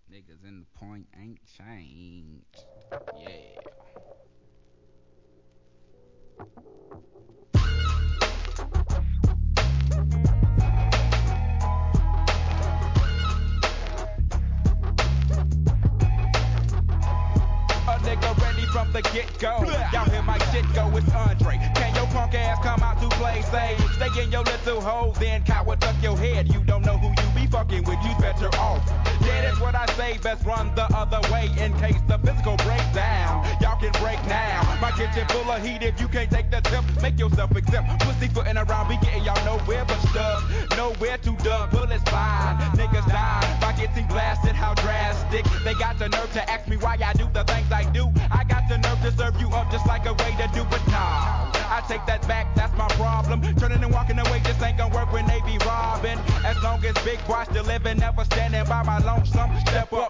Niggas in the point ain't changed. Yeah. A nigga ready from the get-go. Y'all hear my shit go, it's Andre. Can your punk ass come out to play safe? Stay in your little hole, then coward duck your head. You don't know who you be fucking with, you better off. That is what I say, best run the other way in case the physical breaks down. Y'all can break now. My kitchen full of heat, if you can't take the tip, make yourself exempt. Pussy footin' around, be getting y'all nowhere but stuck. Nowhere to duck, bullets flying, niggas die. By getting blasted, how drastic. They got the nerve to ask me why I do the things I do. I got the nerve to serve you up just like a way to do, but nah. I take that back, that's my problem. Turning and walking away just ain't gonna work when they be robbing. As long as Big Boy still living, never standing by my lonesome. Step up.